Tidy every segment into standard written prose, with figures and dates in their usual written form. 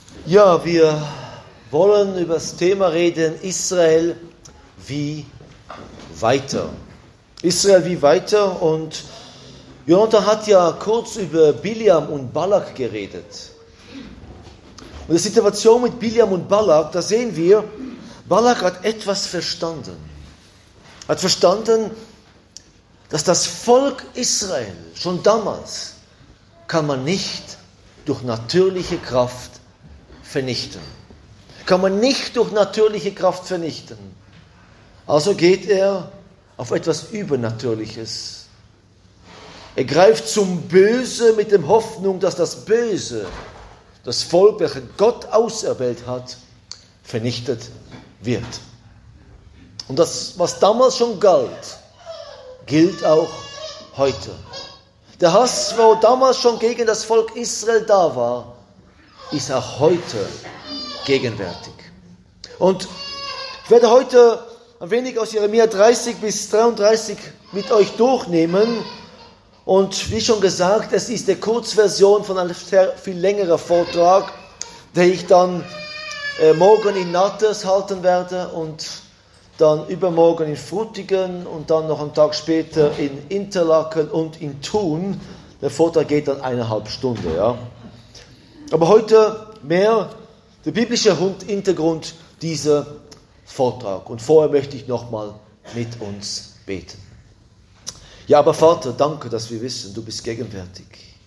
Ja, wir wollen über das Thema reden, Israel wie weiter. Israel wie weiter, und Jonathan hat ja kurz über Biliam und Balak geredet. Und die Situation mit Biliam und Balak, da sehen wir, Balak hat etwas verstanden. Hat verstanden, dass das Volk Israel schon damals kann man nicht durch natürliche Kraft vernichten. Kann man nicht durch natürliche Kraft vernichten. Also geht er auf etwas Übernatürliches. Er greift zum Böse mit der Hoffnung, dass das Böse, das Volk, welches Gott auserwählt hat, vernichtet wird. Und das, was damals schon galt, gilt auch heute. Der Hass, wo damals schon gegen das Volk Israel da war, ist auch heute gegenwärtig. Und ich werde heute ein wenig aus Jeremia 30 bis 33 mit euch durchnehmen. Und wie schon gesagt, es ist die Kurzversion von einem sehr viel längeren Vortrag, den ich dann morgen in Nattes halten werde und dann übermorgen in Frutigen und dann noch einen Tag später in Interlaken und in Thun. Der Vortrag geht dann 1,5 Stunden. Ja. Aber heute mehr der biblische Hintergrund dieser Vortrag. Und vorher möchte ich nochmal mit uns beten. Ja, aber Vater, danke, dass wir wissen, du bist gegenwärtig.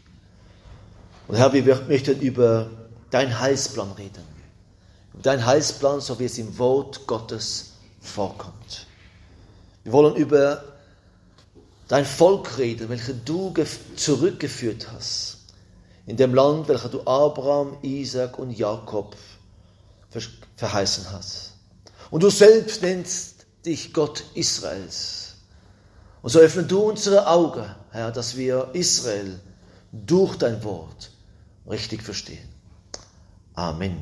Und Herr, wir möchten über deinen Heilsplan reden. Über deinen Heilsplan, so wie es im Wort Gottes vorkommt. Wir wollen über dein Volk reden, welches du zurückgeführt hast. In dem Land, welches du Abraham, Isaac und Jakob verheißen hast. Und du selbst nennst dich Gott Israels. Und so öffne du unsere Augen, Herr, dass wir Israel durch dein Wort richtig verstehen. Amen.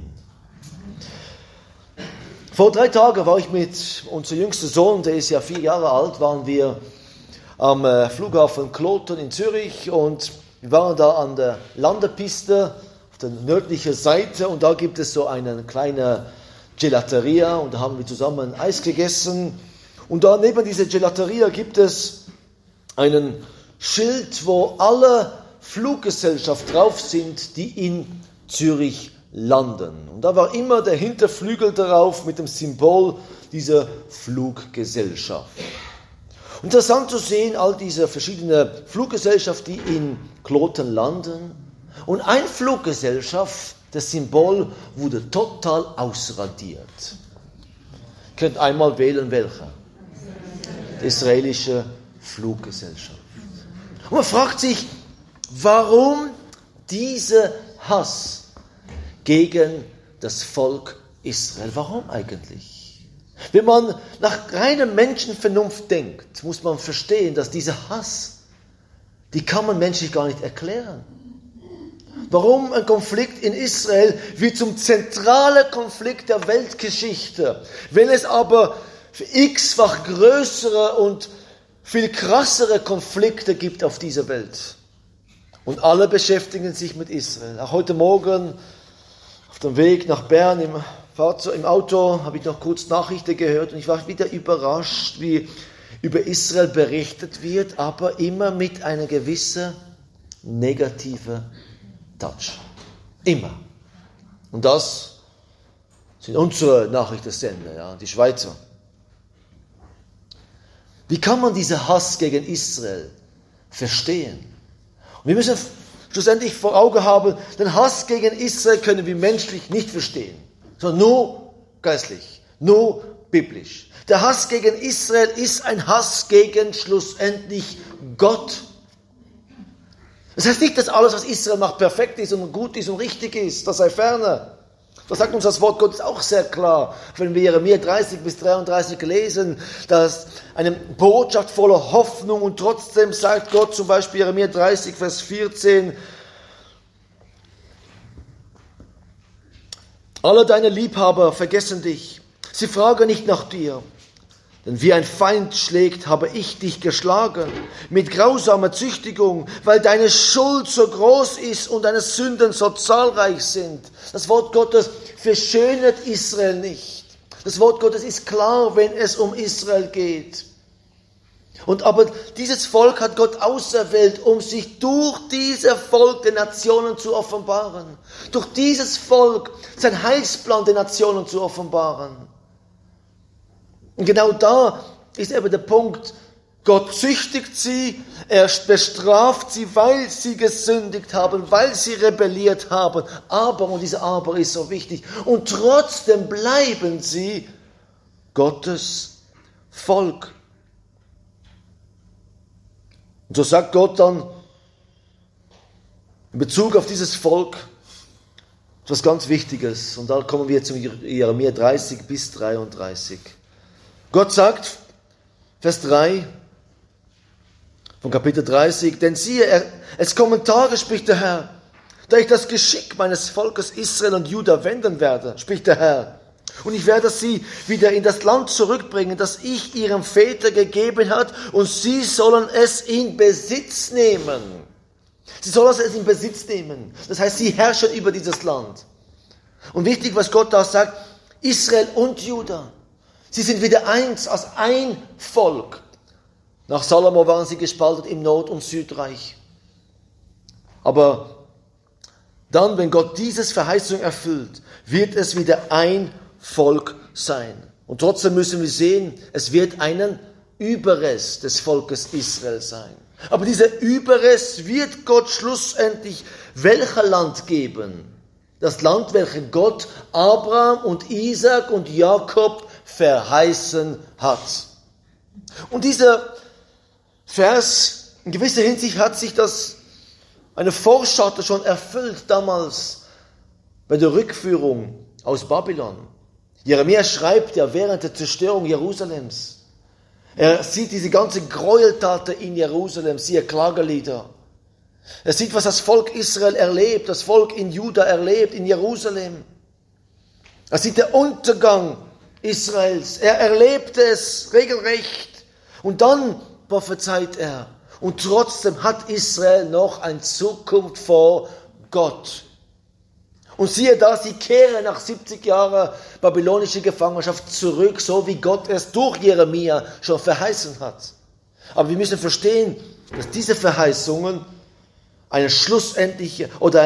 Vor 3 Tagen war ich mit unserem jüngsten Sohn, der ist ja 4 Jahre alt, waren wir am Flughafen Kloten in Zürich und wir waren da an der Landepiste auf der nördlichen Seite und da gibt es so eine kleine Gelateria und da haben wir zusammen Eis gegessen. Und da neben dieser Gelateria gibt es einen Schild, wo alle Fluggesellschaften drauf sind, die in Zürich landen. Und da war immer der Hinterflügel darauf mit dem Symbol dieser Fluggesellschaft. Interessant zu sehen, all diese verschiedenen Fluggesellschaften, die in Kloten landen. Und eine Fluggesellschaft, das Symbol wurde total ausradiert. Ihr könnt einmal wählen, welche. Die israelische Fluggesellschaft. Und man fragt sich, warum dieser Hass gegen das Volk Israel? Warum eigentlich? Wenn man nach reiner Menschenvernunft denkt, muss man verstehen, dass dieser Hass, die kann man menschlich gar nicht erklären. Warum ein Konflikt in Israel wird zum zentralen Konflikt der Weltgeschichte, wenn es aber x-fach größere und viel krassere Konflikte gibt auf dieser Welt. Und alle beschäftigen sich mit Israel. Auch heute Morgen auf dem Weg nach Bern im Auto habe ich noch kurz Nachrichten gehört und ich war wieder überrascht, wie über Israel berichtet wird, aber immer mit einer gewissen negativen Touch. Immer. Und das sind unsere Nachrichtensender, ja, die Schweizer. Wie kann man diesen Hass gegen Israel verstehen? Und wir müssen schlussendlich vor Augen haben, den Hass gegen Israel können wir menschlich nicht verstehen, sondern nur geistlich, nur biblisch. Der Hass gegen Israel ist ein Hass gegen schlussendlich Gott. Das heißt nicht, dass alles, was Israel macht, perfekt ist und gut ist und richtig ist. Das sei ferne. Das sagt uns das Wort Gottes auch sehr klar. Wenn wir Jeremia 30 bis 33 lesen, dass eine Botschaft voller Hoffnung und trotzdem sagt Gott zum Beispiel Jeremia 30, Vers 14, alle deine Liebhaber vergessen dich. Sie fragen nicht nach dir. Denn wie ein Feind schlägt, habe ich dich geschlagen, mit grausamer Züchtigung, weil deine Schuld so groß ist und deine Sünden so zahlreich sind. Das Wort Gottes verschönert Israel nicht. Das Wort Gottes ist klar, wenn es um Israel geht. Aber dieses Volk hat Gott auserwählt, um sich durch dieses Volk den Nationen zu offenbaren. Durch dieses Volk sein Heilsplan den Nationen zu offenbaren. Und genau da ist eben der Punkt, Gott züchtigt sie, er bestraft sie, weil sie gesündigt haben, weil sie rebelliert haben. Aber, und dieser Aber ist so wichtig, und trotzdem bleiben sie Gottes Volk. Und so sagt Gott dann in Bezug auf dieses Volk etwas ganz Wichtiges. Und da kommen wir zu Jeremia 30 bis 33. Gott sagt, Vers 3 von Kapitel 30, denn siehe, es kommen Tage, spricht der Herr, da ich das Geschick meines Volkes Israel und Juda wenden werde, spricht der Herr. Und ich werde sie wieder in das Land zurückbringen, das ich ihrem Väter gegeben hat, und sie sollen es in Besitz nehmen. Sie sollen es in Besitz nehmen. Das heißt, sie herrschen über dieses Land. Und wichtig, was Gott da sagt, Israel und Juda. Sie sind wieder eins, als ein Volk. Nach Salomo waren sie gespalten im Nord- und Südreich. Aber dann, wenn Gott dieses Verheißung erfüllt, wird es wieder ein Volk sein. Und trotzdem müssen wir sehen, es wird einen Überrest des Volkes Israel sein. Aber dieser Überrest wird Gott schlussendlich welcher Land geben? Das Land, welches Gott Abraham und Isaac und Jakob verheißen hat. Und dieser Vers, in gewisser Hinsicht hat sich das eine Vorschau schon erfüllt damals bei der Rückführung aus Babylon. Jeremia schreibt ja während der Zerstörung Jerusalems. Er sieht diese ganze Gräueltaten in Jerusalem, siehe Klagelieder. Er sieht, was das Volk Israel erlebt, das Volk in Juda erlebt, in Jerusalem. Er sieht den Untergang Israels. Er erlebte es regelrecht. Und dann prophezeit er. Und trotzdem hat Israel noch eine Zukunft vor Gott. Und siehe da, sie kehren nach 70 Jahren babylonische Gefangenschaft zurück, so wie Gott es durch Jeremia schon verheißen hat. Aber wir müssen verstehen, dass diese Verheißungen eine schlussendliche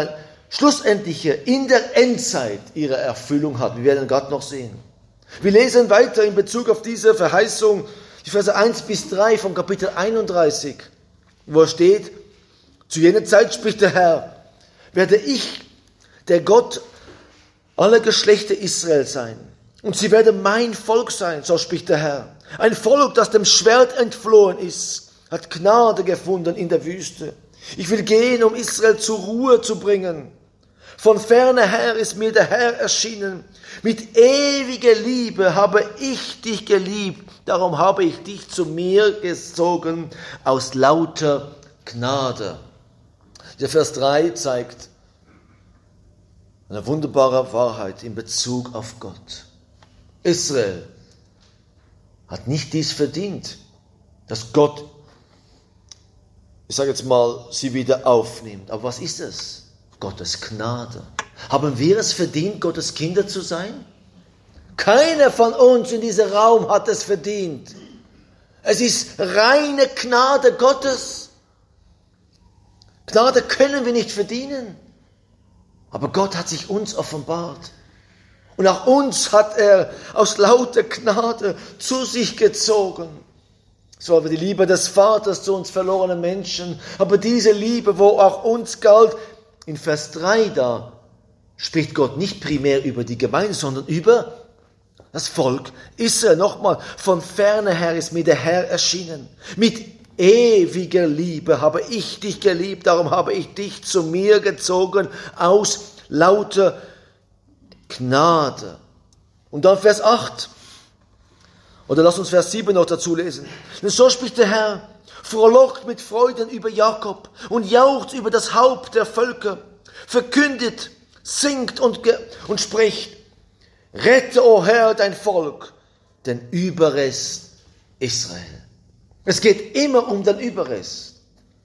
in der Endzeit ihre Erfüllung hat. Wir werden gerade noch sehen. Wir lesen weiter in Bezug auf diese Verheißung, die Verse 1 bis 3 vom Kapitel 31, wo steht, zu jener Zeit spricht der Herr, werde ich der Gott aller Geschlechter Israel sein. Und sie werden mein Volk sein, so spricht der Herr. Ein Volk, das dem Schwert entflohen ist, hat Gnade gefunden in der Wüste. Ich will gehen, um Israel zur Ruhe zu bringen. Von ferne her ist mir der Herr erschienen. Mit ewiger Liebe habe ich dich geliebt. Darum habe ich dich zu mir gezogen aus lauter Gnade. Der Vers 3 zeigt eine wunderbare Wahrheit in Bezug auf Gott. Israel hat nicht dies verdient, dass Gott, ich sage jetzt mal, sie wieder aufnimmt. Aber was ist es? Gottes Gnade. Haben wir es verdient, Gottes Kinder zu sein? Keiner von uns in diesem Raum hat es verdient. Es ist reine Gnade Gottes. Gnade können wir nicht verdienen. Aber Gott hat sich uns offenbart. Und auch uns hat er aus lauter Gnade zu sich gezogen. Es war die Liebe des Vaters zu uns verlorenen Menschen. Aber diese Liebe, wo auch uns galt, in Vers 3 da, spricht Gott nicht primär über die Gemeinde, sondern über das Volk Israel. Nochmal, von ferne her ist mir der Herr erschienen. Mit ewiger Liebe habe ich dich geliebt, darum habe ich dich zu mir gezogen aus lauter Gnade. Und dann Vers 8. Oder lass uns Vers 7 noch dazu lesen. Denn so spricht der Herr, frohlockt mit Freuden über Jakob und jaucht über das Haupt der Völker, verkündet, singt und spricht, rette, o Herr, dein Volk, den Überrest Israel. Es geht immer um den Überrest.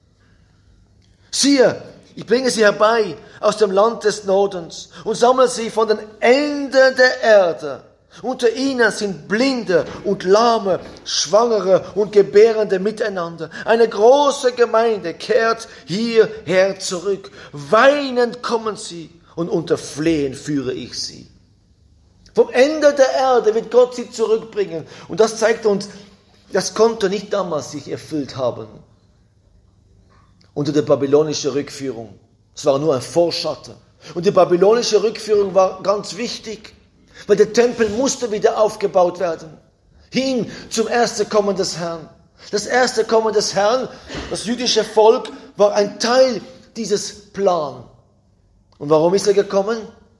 Siehe, ich bringe sie herbei aus dem Land des Nordens und sammle sie von den Enden der Erde. Unter ihnen sind Blinde und Lahme, Schwangere und Gebärende miteinander. Eine große Gemeinde kehrt hierher zurück. Weinend kommen sie und unter Flehen führe ich sie. Vom Ende der Erde wird Gott sie zurückbringen. Und das zeigt uns, das konnte nicht damals sich erfüllt haben. Unter der babylonischen Rückführung. Es war nur ein Vorschatten. Und die babylonische Rückführung war ganz wichtig, weil der Tempel musste wieder aufgebaut werden. Hin zum ersten Kommen des Herrn. Das erste Kommen des Herrn, das jüdische Volk, war ein Teil dieses Plans. Und warum ist er gekommen?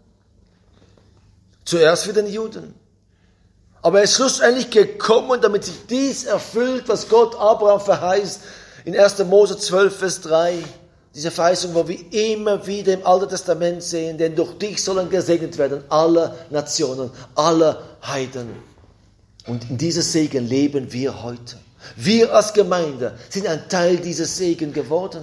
Zuerst für den Juden. Aber er ist schlussendlich gekommen, damit sich dies erfüllt, was Gott Abraham verheißt. In 1. Mose 12, Vers 3. Diese Verheißung, wo wir immer wieder im Alten Testament sehen, denn durch dich sollen gesegnet werden alle Nationen, alle Heiden. Und in diesem Segen leben wir heute. Wir als Gemeinde sind ein Teil dieses Segens geworden.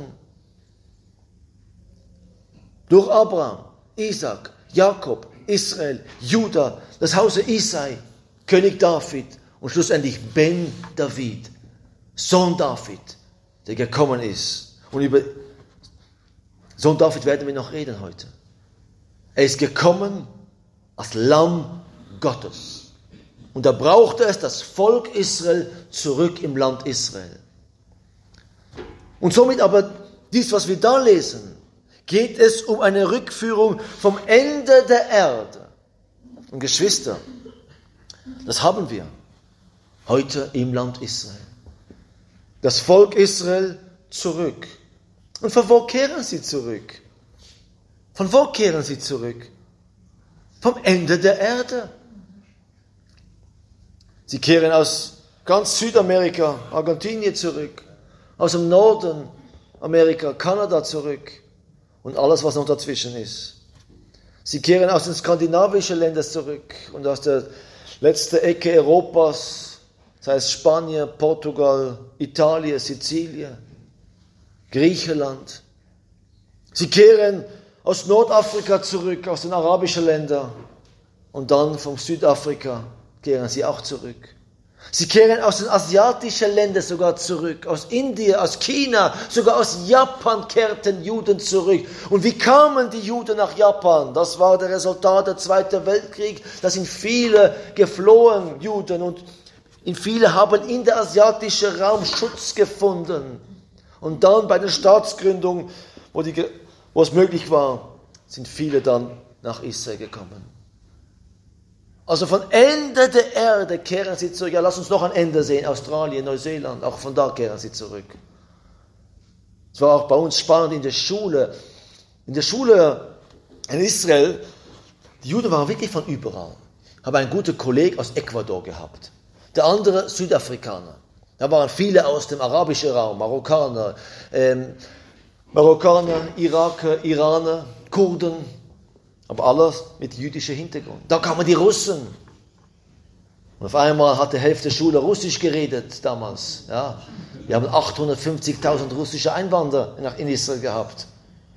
Durch Abraham, Isaac, Jakob, Israel, Juda, das Hause Isai, König David und schlussendlich Ben David, Sohn David, der gekommen ist. Und über Sohn David werden wir noch reden heute. Er ist gekommen als Lamm Gottes. Und da brauchte es das Volk Israel zurück im Land Israel. Und somit aber, dies, was wir da lesen, geht es um eine Rückführung vom Ende der Erde. Und Geschwister, das haben wir heute im Land Israel. Das Volk Israel zurück. Und von wo kehren sie zurück? Von wo kehren sie zurück? Vom Ende der Erde. Sie kehren aus ganz Südamerika, Argentinien zurück, aus dem Norden Amerika, Kanada zurück und alles, was noch dazwischen ist. Sie kehren aus den skandinavischen Ländern zurück und aus der letzten Ecke Europas, das heißt Spanien, Portugal, Italien, Sizilien, Griechenland. Sie kehren aus Nordafrika zurück, aus den arabischen Ländern und dann vom Südafrika kehren sie auch zurück. Sie kehren aus den asiatischen Ländern sogar zurück, aus Indien, aus China, sogar aus Japan kehrten Juden zurück. Und wie kamen die Juden nach Japan? Das war das Resultat des Zweiten Weltkriegs. Da sind viele geflohen, Juden, und viele haben in der asiatischen Raum Schutz gefunden. Und dann bei der Staatsgründung, wo es möglich war, sind viele dann nach Israel gekommen. Also von Ende der Erde kehren sie zurück. Ja, lass uns noch ein Ende sehen. Australien, Neuseeland, auch von da kehren sie zurück. Es war auch bei uns spannend in der Schule. In der Schule in Israel, die Juden waren wirklich von überall. Ich habe einen guten Kollegen aus Ecuador gehabt. Der andere Südafrikaner. Da waren viele aus dem arabischen Raum, Marokkaner, Iraker, Iraner, Kurden, aber alles mit jüdischem Hintergrund. Da kamen die Russen. Und auf einmal hat die Hälfte der Schule Russisch geredet damals. Ja. Wir haben 850.000 russische Einwanderer in Israel gehabt.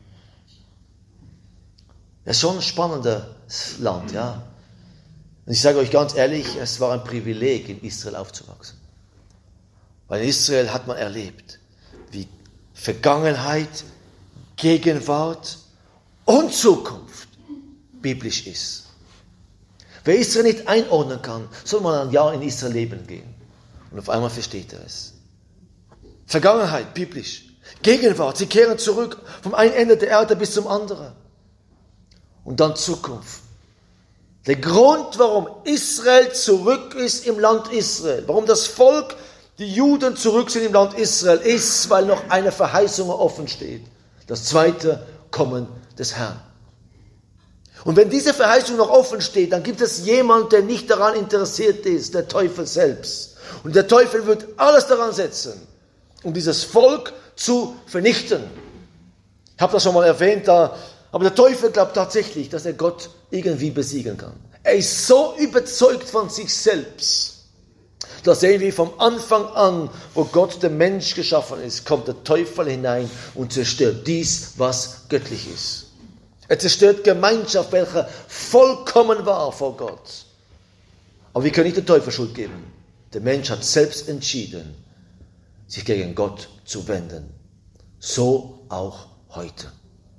Das ist schon ein spannendes Land. Ja. Und ich sage euch ganz ehrlich, es war ein Privileg, in Israel aufzuwachsen. Weil in Israel hat man erlebt, wie Vergangenheit, Gegenwart und Zukunft biblisch ist. Wer Israel nicht einordnen kann, soll mal ein Jahr in Israel leben gehen. Und auf einmal versteht er es. Vergangenheit, biblisch. Gegenwart, sie kehren zurück vom einen Ende der Erde bis zum anderen. Und dann Zukunft. Der Grund, warum Israel zurück ist im Land Israel, warum das Volk, die Juden zurück sind im Land Israel, ist, weil noch eine Verheißung offen steht. Das zweite Kommen des Herrn. Und wenn diese Verheißung noch offen steht, dann gibt es jemanden, der nicht daran interessiert ist, der Teufel selbst. Und der Teufel wird alles daran setzen, um dieses Volk zu vernichten. Ich habe das schon mal erwähnt, aber der Teufel glaubt tatsächlich, dass er Gott irgendwie besiegen kann. Er ist so überzeugt von sich selbst. Da sehen wir vom Anfang an, wo Gott den Mensch geschaffen ist, kommt der Teufel hinein und zerstört dies, was göttlich ist. Er zerstört Gemeinschaft, welche vollkommen war vor Gott. Aber wir können nicht den Teufel Schuld geben. Der Mensch hat selbst entschieden, sich gegen Gott zu wenden. So auch heute.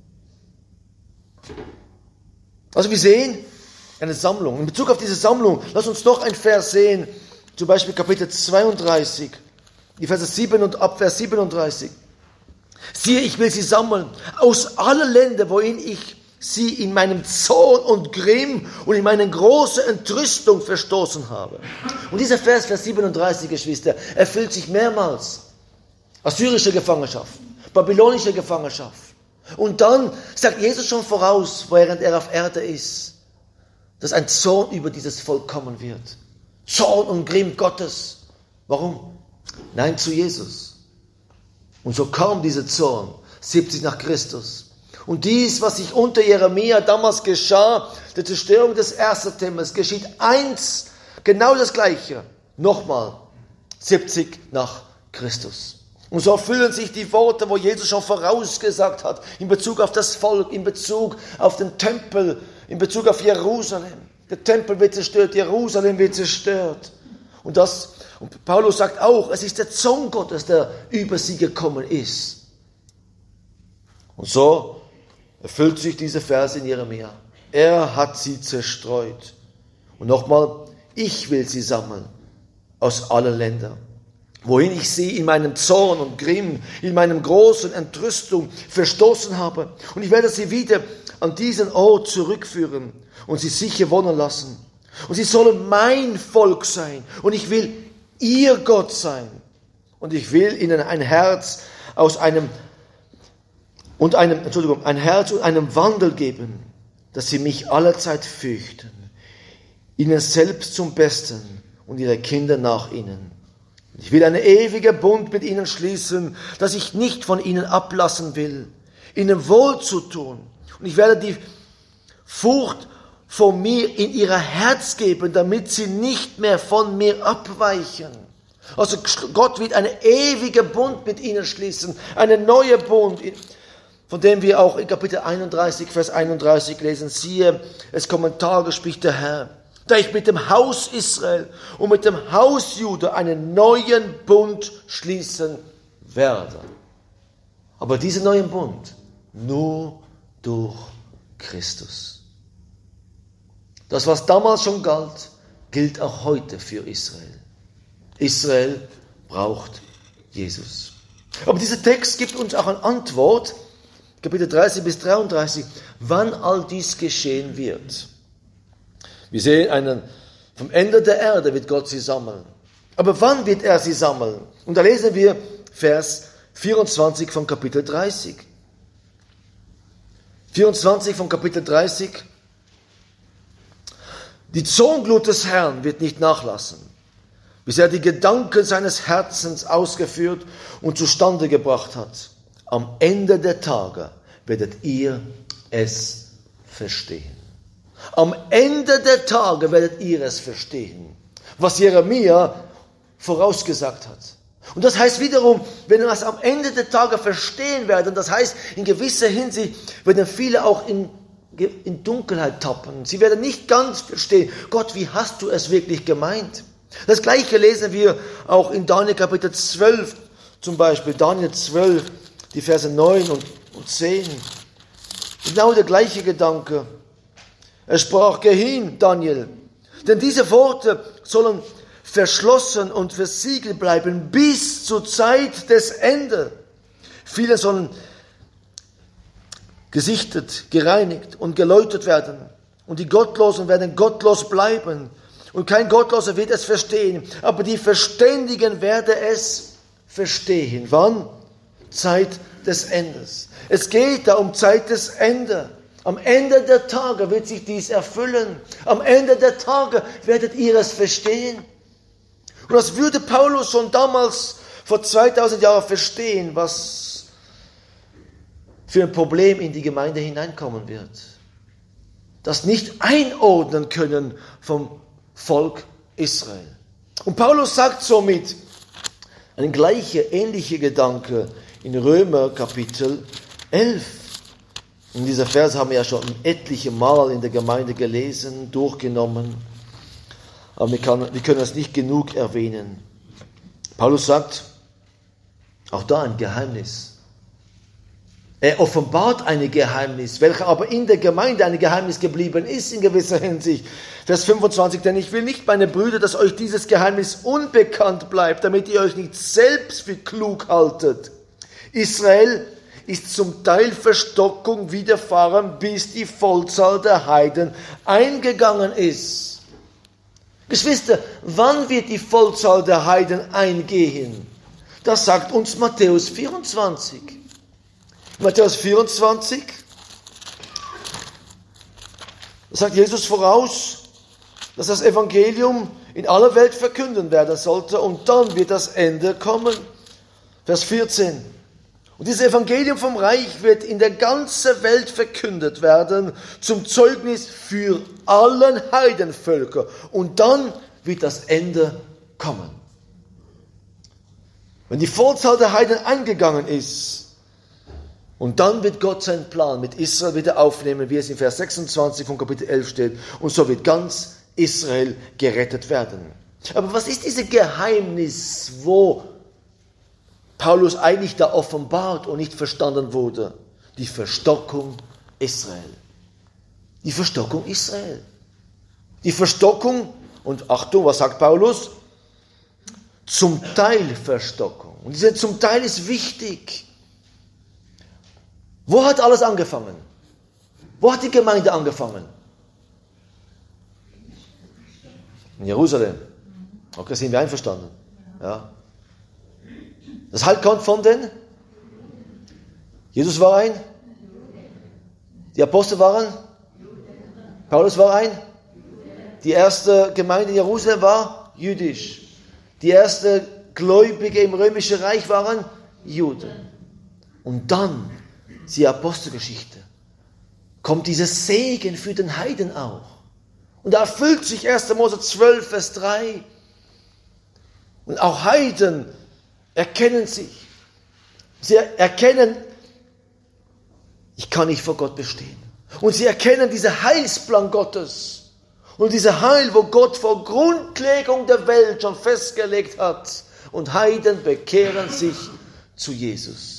Also wir sehen eine Sammlung. In Bezug auf diese Sammlung, lass uns noch ein Vers sehen, zum Beispiel Kapitel 32, die Verse 7 und ab Vers 37. Siehe, ich will sie sammeln aus allen Ländern, wohin ich sie in meinem Zorn und Grimm und in meiner großen Entrüstung verstoßen habe. Und dieser Vers 37, Geschwister, erfüllt sich mehrmals. Assyrische Gefangenschaft, babylonische Gefangenschaft. Und dann sagt Jesus schon voraus, während er auf Erde ist, dass ein Zorn über dieses Volk kommen wird. Zorn und Grimm Gottes. Warum? Nein zu Jesus. Und so kam dieser Zorn, 70 nach Christus. Und dies, was sich unter Jeremia damals geschah, der Zerstörung des ersten Tempels, geschieht eins, genau das Gleiche, nochmal, 70 nach Christus. Und so erfüllen sich die Worte, wo Jesus schon vorausgesagt hat, in Bezug auf das Volk, in Bezug auf den Tempel, in Bezug auf Jerusalem. Der Tempel wird zerstört, Jerusalem wird zerstört. Und Paulus sagt auch, es ist der Zorn Gottes, der über sie gekommen ist. Und so erfüllt sich dieser Vers in Jeremia. Er hat sie zerstreut. Und nochmal, ich will sie sammeln aus allen Ländern, wohin ich sie in meinem Zorn und Grimm, in meinem großen Entrüstung verstoßen habe. Und ich werde sie wieder an diesen Ort zurückführen und sie sicher wohnen lassen. Und sie sollen mein Volk sein und ich will ihr Gott sein. Und ich will ihnen ein Herz und einem Wandel geben, dass sie mich allerzeit fürchten, ihnen selbst zum Besten und ihre Kinder nach ihnen. Ich will einen ewigen Bund mit ihnen schließen, dass ich nicht von ihnen ablassen will, ihnen wohl zu tun. Und ich werde die Furcht vor mir in ihr Herz geben, damit sie nicht mehr von mir abweichen. Also Gott wird einen ewigen Bund mit ihnen schließen, einen neuen Bund, von dem wir auch in Kapitel 31, Vers 31 lesen. Siehe, es kommen Tage, spricht der Herr, da ich mit dem Haus Israel und mit dem Haus Juda einen neuen Bund schließen werde. Aber diesen neuen Bund nur durch Christus. Das, was damals schon galt, gilt auch heute für Israel. Israel braucht Jesus. Aber dieser Text gibt uns auch eine Antwort, Kapitel 30 bis 33, wann all dies geschehen wird. Wir sehen, vom Ende der Erde wird Gott sie sammeln. Aber wann wird er sie sammeln? Und da lesen wir Vers 24 von Kapitel 30. 24 von Kapitel 30. Die Zornglut des Herrn wird nicht nachlassen, bis er die Gedanken seines Herzens ausgeführt und zustande gebracht hat. Am Ende der Tage werdet ihr es verstehen. Am Ende der Tage werdet ihr es verstehen, was Jeremia vorausgesagt hat. Und das heißt wiederum, wenn wir es am Ende der Tage verstehen werden, das heißt, in gewisser Hinsicht werden viele auch in Dunkelheit tappen. Sie werden nicht ganz verstehen, Gott, wie hast du es wirklich gemeint? Das Gleiche lesen wir auch in Daniel Kapitel 12, zum Beispiel Daniel 12, die Verse 9 und 10. Genau der gleiche Gedanke. Er sprach, geh hin, Daniel, denn diese Worte sollen verschlossen und versiegelt bleiben bis zur Zeit des Endes. Viele sollen gesichtet, gereinigt und geläutert werden. Und die Gottlosen werden gottlos bleiben. Und kein Gottloser wird es verstehen. Aber die Verständigen werden es verstehen. Wann? Zeit des Endes. Es geht da um Zeit des Endes. Am Ende der Tage wird sich dies erfüllen. Am Ende der Tage werdet ihr es verstehen. Und das würde Paulus schon damals vor 2000 Jahren verstehen, was für ein Problem in die Gemeinde hineinkommen wird. Das nicht einordnen können vom Volk Israel. Und Paulus sagt somit einen gleichen, ähnlichen Gedanke in Römer Kapitel 11. Und diese Verse haben wir ja schon etliche Mal in der Gemeinde gelesen, durchgenommen. Aber wir können das nicht genug erwähnen. Paulus sagt, auch da ein Geheimnis. Er offenbart ein Geheimnis, welches aber in der Gemeinde ein Geheimnis geblieben ist in gewisser Hinsicht. Vers 25, denn ich will nicht, meine Brüder, dass euch dieses Geheimnis unbekannt bleibt, damit ihr euch nicht selbst für klug haltet. Israel ist zum Teil Verstockung widerfahren, bis die Vollzahl der Heiden eingegangen ist. Geschwister, wann wird die Vollzahl der Heiden eingehen? Das sagt uns Matthäus 24. Matthäus 24, da sagt Jesus voraus, dass das Evangelium in aller Welt verkündet werden sollte und dann wird das Ende kommen. Vers 14. Und dieses Evangelium vom Reich wird in der ganzen Welt verkündet werden, zum Zeugnis für allen Heidenvölker. Und dann wird das Ende kommen. Wenn die Vollzahl der Heiden eingegangen ist, und dann wird Gott seinen Plan mit Israel wieder aufnehmen, wie es in Vers 26 von Kapitel 11 steht. Und so wird ganz Israel gerettet werden. Aber was ist dieses Geheimnis, wo Paulus eigentlich da offenbart und nicht verstanden wurde? Die Verstockung Israel. Die Verstockung Israel. Die Verstockung, und Achtung, was sagt Paulus? Zum Teil Verstockung. Und diese zum Teil ist wichtig. Wo hat alles angefangen? Wo hat die Gemeinde angefangen? In Jerusalem. Okay, sind wir einverstanden? Ja. Das Heil kommt von den? Jesus war ein? Die Apostel waren? Paulus war ein? Die erste Gemeinde in Jerusalem war jüdisch. Die erste Gläubige im Römischen Reich waren Juden. Und dann die Apostelgeschichte, kommt dieser Segen für den Heiden auch. Und da erfüllt sich 1. Mose 12, Vers 3. Und auch Heiden erkennen sich. Sie erkennen, ich kann nicht vor Gott bestehen. Und sie erkennen diesen Heilsplan Gottes. Und dieser Heil, wo Gott vor Grundlegung der Welt schon festgelegt hat. Und Heiden bekehren sich zu Jesus.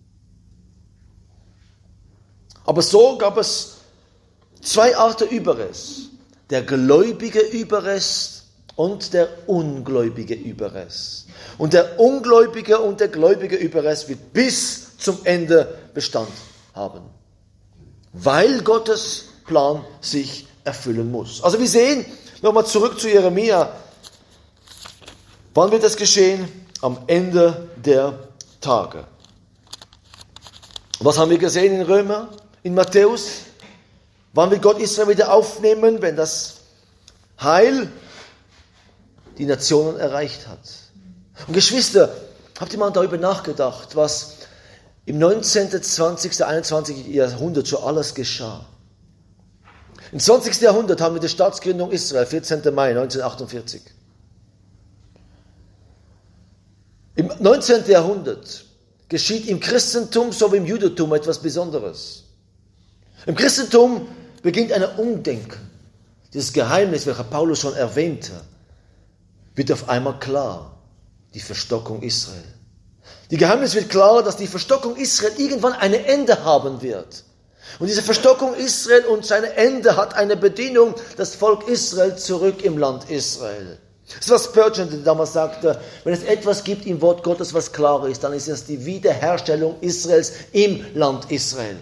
Aber so gab es zwei Arten Überrest. Der gläubige Überrest und der ungläubige Überrest. Und der ungläubige und der gläubige Überrest wird bis zum Ende Bestand haben. Weil Gottes Plan sich erfüllen muss. Also wir sehen, nochmal zurück zu Jeremia. Wann wird das geschehen? Am Ende der Tage. Was haben wir gesehen in Römer? In Matthäus, wann wird Gott Israel wieder aufnehmen, wenn das Heil die Nationen erreicht hat? Und Geschwister, habt ihr mal darüber nachgedacht, was im 19., 20., 21. Jahrhundert schon alles geschah? Im 20. Jahrhundert haben wir die Staatsgründung Israel, 14. Mai 1948. Im 19. Jahrhundert geschieht im Christentum so wie im Judentum etwas Besonderes. Im Christentum beginnt ein Umdenken. Dieses Geheimnis, welches Paulus schon erwähnte, wird auf einmal klar. Die Verstockung Israel. Die Geheimnis wird klar, dass die Verstockung Israel irgendwann ein Ende haben wird. Und diese Verstockung Israel und sein Ende hat eine Bedingung, das Volk Israel zurück im Land Israel. Das ist, was Spurgeon damals sagte, wenn es etwas gibt im Wort Gottes, was klar ist, dann ist es die Wiederherstellung Israels im Land Israel.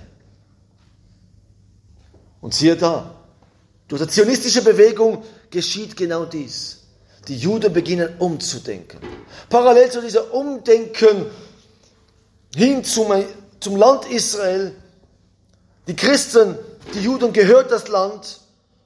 Und siehe da, durch die zionistische Bewegung geschieht genau dies. Die Juden beginnen umzudenken. Parallel zu diesem Umdenken hin zum Land Israel, die Christen, die Juden gehört das Land.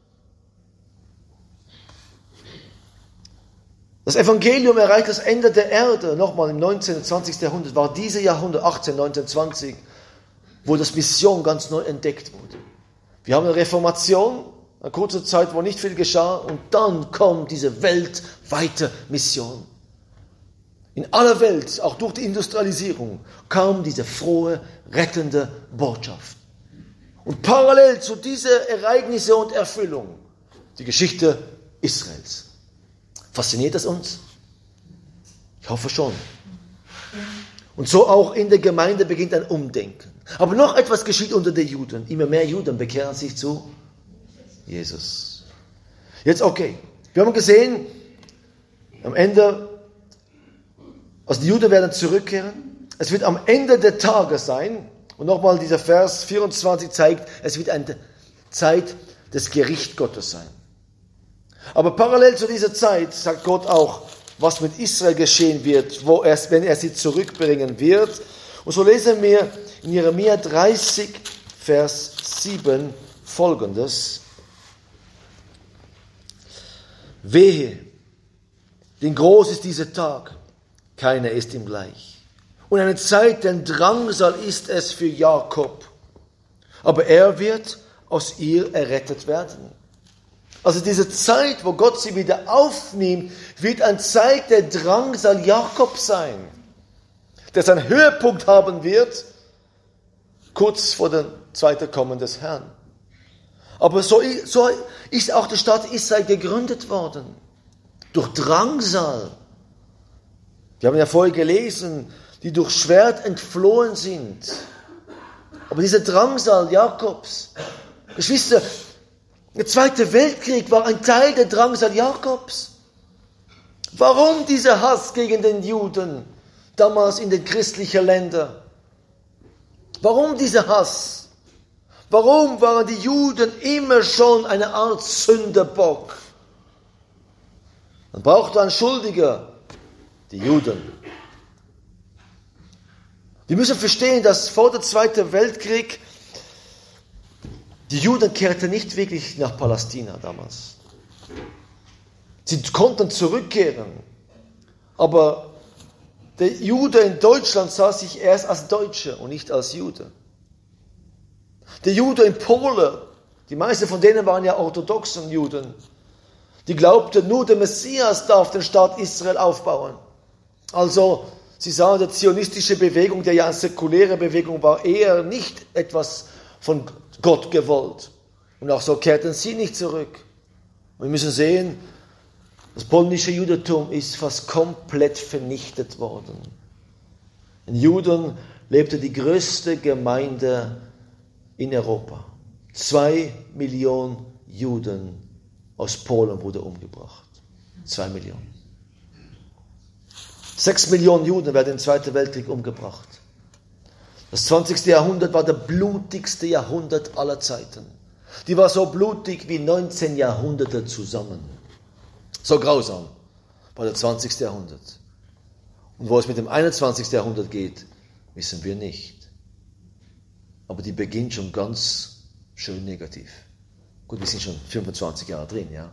Das Evangelium erreicht das Ende der Erde, nochmal im 19. und 20. Jahrhundert, war dieses Jahrhundert, 18, 19, 20, wo das Mission ganz neu entdeckt wurde. Wir haben eine Reformation, eine kurze Zeit, wo nicht viel geschah, und dann kommt diese weltweite Mission. In aller Welt, auch durch die Industrialisierung, kam diese frohe, rettende Botschaft. Und parallel zu dieser Ereignisse und Erfüllung, die Geschichte Israels. Fasziniert das uns? Ich hoffe schon. Und so auch in der Gemeinde beginnt ein Umdenken. Aber noch etwas geschieht unter den Juden. Immer mehr Juden bekehren sich zu Jesus. Jetzt okay. Wir haben gesehen, am Ende, also die Juden werden zurückkehren. Es wird am Ende der Tage sein. Und nochmal dieser Vers 24 zeigt, es wird eine Zeit des Gerichts Gottes sein. Aber parallel zu dieser Zeit sagt Gott auch, was mit Israel geschehen wird, wenn er sie zurückbringen wird. Und so lesen wir in Jeremia 30, Vers 7 Folgendes. Wehe, denn groß ist dieser Tag, keiner ist ihm gleich. Und eine Zeit, denn Drangsal ist es für Jakob, aber er wird aus ihr errettet werden. Also diese Zeit, wo Gott sie wieder aufnimmt, wird eine Zeit der Drangsal Jakob sein, der seinen Höhepunkt haben wird, kurz vor dem zweiten Kommen des Herrn. Aber so ist auch der Staat Israel gegründet worden, durch Drangsal. Wir haben ja vorher gelesen, die durch Schwert entflohen sind. Aber dieser Drangsal Jakobs, Geschwister, der Zweite Weltkrieg war ein Teil der Drangsal Jakobs. Warum dieser Hass gegen den Juden damals in den christlichen Ländern? Warum dieser Hass? Warum waren die Juden immer schon eine Art Sünderbock? Man braucht einen Schuldiger, die Juden. Wir müssen verstehen, dass vor dem Zweiten Weltkrieg die Juden kehrten nicht wirklich nach Palästina damals. Sie konnten zurückkehren, aber der Jude in Deutschland sah sich erst als Deutsche und nicht als Jude. Der Jude in Polen, die meisten von denen waren ja orthodoxen Juden, die glaubten, nur der Messias darf den Staat Israel aufbauen. Also sie sahen, die zionistische Bewegung, der ja eine säkuläre Bewegung war, eher nicht etwas von Gott gewollt. Und auch so kehrten sie nicht zurück. Und wir müssen sehen, das polnische Judentum ist fast komplett vernichtet worden. In Juden lebte die größte Gemeinde in Europa. 2 Millionen Juden aus Polen wurden umgebracht. 2 Millionen. 6 Millionen Juden werden im Zweiten Weltkrieg umgebracht. Das 20. Jahrhundert war der blutigste Jahrhundert aller Zeiten. Die war so blutig wie 19 Jahrhunderte zusammen. So grausam war der 20. Jahrhundert. Und wo es mit dem 21. Jahrhundert geht, wissen wir nicht. Aber die beginnt schon ganz schön negativ. Gut, wir sind schon 25 Jahre drin, ja.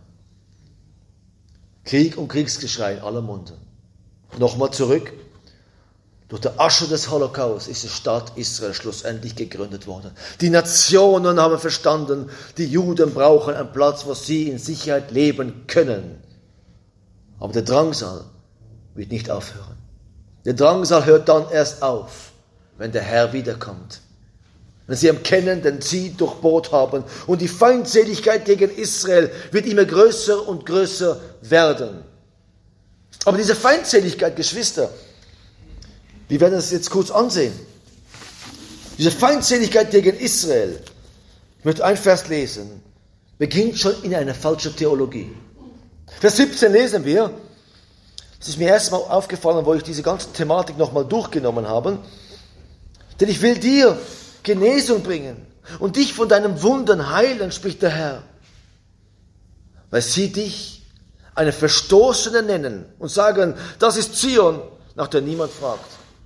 Krieg und Kriegsgeschrei in aller Munde. Nochmal zurück. Durch die Asche des Holocaust ist der Staat Israel schlussendlich gegründet worden. Die Nationen haben verstanden, die Juden brauchen einen Platz, wo sie in Sicherheit leben können. Aber der Drangsal wird nicht aufhören. Der Drangsal hört dann erst auf, wenn der Herr wiederkommt. Wenn sie erkennen, den sie durchbohrt haben. Und die Feindseligkeit gegen Israel wird immer größer und größer werden. Aber diese Feindseligkeit, Geschwister, wir werden es jetzt kurz ansehen. Diese Feindseligkeit gegen Israel, ich möchte einen Vers lesen, beginnt schon in einer falschen Theologie. Vers 17 lesen wir, das ist mir erstmal aufgefallen, wo ich diese ganze Thematik nochmal durchgenommen habe, denn ich will dir Genesung bringen und dich von deinem Wunden heilen, spricht der Herr, weil sie dich eine Verstoßene nennen und sagen, das ist Zion, nach der niemand fragt.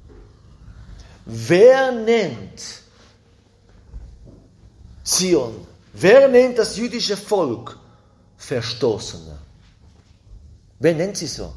Wer nennt Zion? Wer nennt das jüdische Volk Verstoßene? Wer nennt sie so?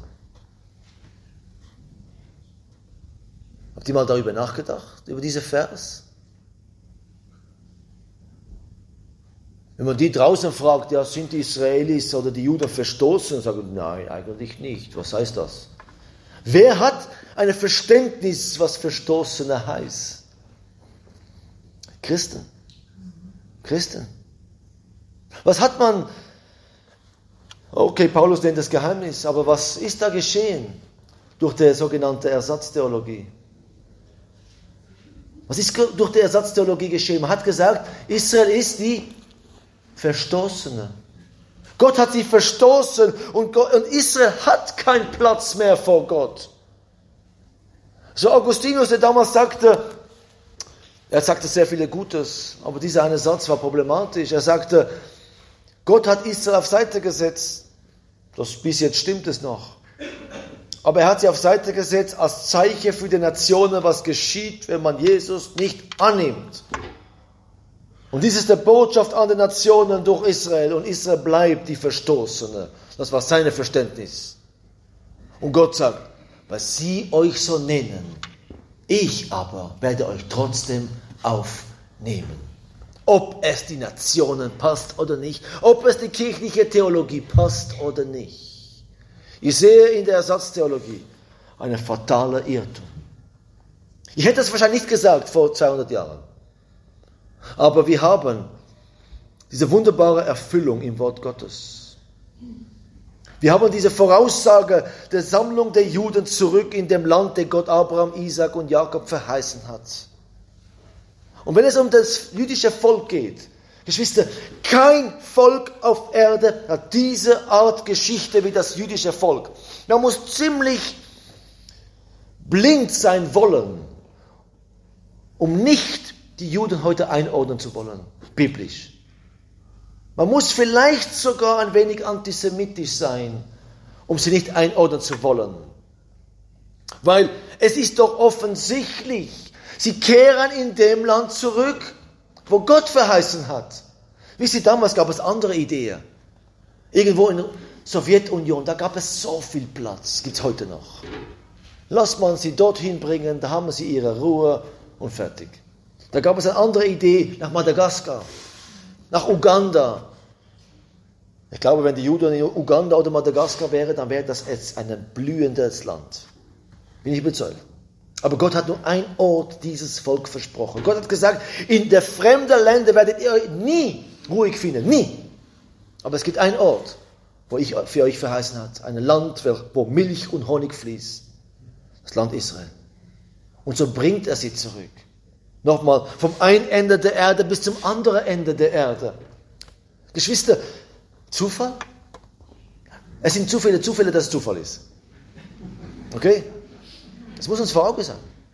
Habt ihr mal darüber nachgedacht, über diesen Vers? Wenn man die draußen fragt, ja, sind die Israelis oder die Juden verstoßen? Sagen, nein, eigentlich nicht. Was heißt das? Wer hat ein Verständnis, was Verstoßene heißt? Christen. Christen. Was hat man? Okay, Paulus nennt das Geheimnis, aber was ist da geschehen durch die sogenannte Ersatztheologie? Was ist durch die Ersatztheologie geschehen? Man hat gesagt, Israel ist die Verstoßene. Gott hat sie verstoßen und Israel hat keinen Platz mehr vor Gott. So Augustinus, der damals sagte, er sagte sehr viele Gutes, aber dieser eine Satz war problematisch. Er sagte, Gott hat Israel auf Seite gesetzt. Bis jetzt stimmt es noch. Aber er hat sie auf Seite gesetzt als Zeichen für die Nationen, was geschieht, wenn man Jesus nicht annimmt. Und dies ist die Botschaft an die Nationen durch Israel. Und Israel bleibt die Verstoßene. Das war sein Verständnis. Und Gott sagt, weil sie euch so nennen, ich aber werde euch trotzdem aufnehmen. Ob es die Nationen passt oder nicht, ob es die kirchliche Theologie passt oder nicht. Ich sehe in der Ersatztheologie eine fatale Irrtum. Ich hätte das wahrscheinlich nicht gesagt vor 200 Jahren. Aber wir haben diese wunderbare Erfüllung im Wort Gottes. Wir haben diese Voraussage der Sammlung der Juden zurück in dem Land, den Gott Abraham, Isaak und Jakob verheißen hat. Und wenn es um das jüdische Volk geht, Geschwister, kein Volk auf Erde hat diese Art Geschichte wie das jüdische Volk. Man muss ziemlich blind sein wollen, um nicht die Juden heute einordnen zu wollen, biblisch. Man muss vielleicht sogar ein wenig antisemitisch sein, um sie nicht einordnen zu wollen. Weil es ist doch offensichtlich, sie kehren in dem Land zurück, wo Gott verheißen hat. Wisst ihr, damals gab es andere Ideen. Irgendwo in der Sowjetunion, da gab es so viel Platz, gibt es heute noch. Lass man sie dorthin bringen, da haben sie ihre Ruhe und fertig. Da gab es eine andere Idee nach Madagaskar, nach Uganda. Ich glaube, wenn die Juden in Uganda oder Madagaskar wären, dann wäre das jetzt ein blühendes Land. Bin ich überzeugt. Aber Gott hat nur einen Ort dieses Volk versprochen. Gott hat gesagt, in der fremden Länder werdet ihr euch nie ruhig finden. Nie. Aber es gibt einen Ort, wo ich für euch verheißen hat. Ein Land, wo Milch und Honig fließt. Das Land Israel. Und so bringt er sie zurück. Nochmal, vom einen Ende der Erde bis zum anderen Ende der Erde. Geschwister, Zufall? Es sind zu viele Zufälle, dass es Zufall ist. Okay? Das muss uns vor Augen sein.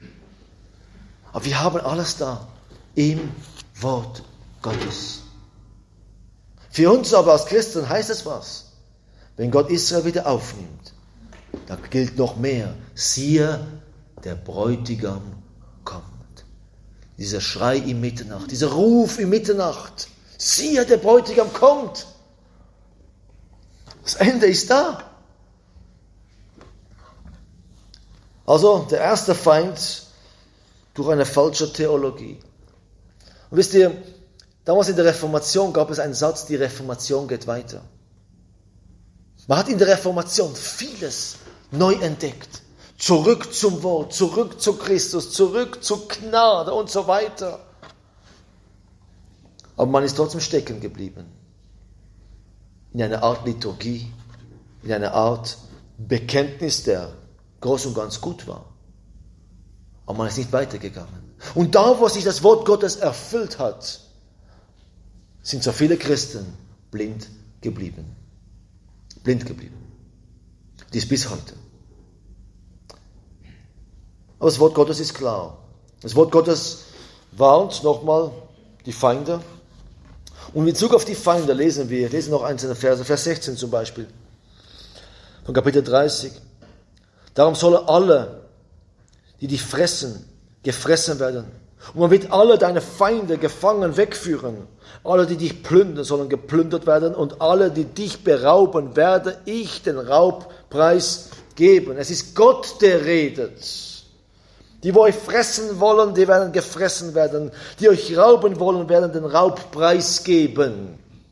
Aber wir haben alles da im Wort Gottes. Für uns aber als Christen heißt es was. Wenn Gott Israel wieder aufnimmt, dann gilt noch mehr. Siehe, der Bräutigam kommt. Dieser Schrei in Mitternacht, dieser Ruf in Mitternacht. Siehe, der Bräutigam kommt. Das Ende ist da. Also der erste Feind durch eine falsche Theologie. Und wisst ihr, damals in der Reformation gab es einen Satz, die Reformation geht weiter. Man hat in der Reformation vieles neu entdeckt. Zurück zum Wort, zurück zu Christus, zurück zur Gnade und so weiter. Aber man ist trotzdem stecken geblieben. In einer Art Liturgie, in einer Art Bekenntnis, der groß und ganz gut war. Aber man ist nicht weitergegangen. Und da, wo sich das Wort Gottes erfüllt hat, sind so viele Christen blind geblieben. Blind geblieben. Dies bis heute. Aber das Wort Gottes ist klar. Das Wort Gottes warnt nochmal die Feinde. Und in Bezug auf die Feinde lesen noch einzelne Verse, Vers 16 zum Beispiel, von Kapitel 30. Darum sollen alle, die dich fressen, gefressen werden. Und man wird alle deine Feinde gefangen wegführen. Alle, die dich plündern, sollen geplündert werden. Und alle, die dich berauben, werde ich den Raubpreis geben. Es ist Gott, der redet. Die, wo euch fressen wollen, die werden gefressen werden. Die euch rauben wollen, werden den Raubpreis geben.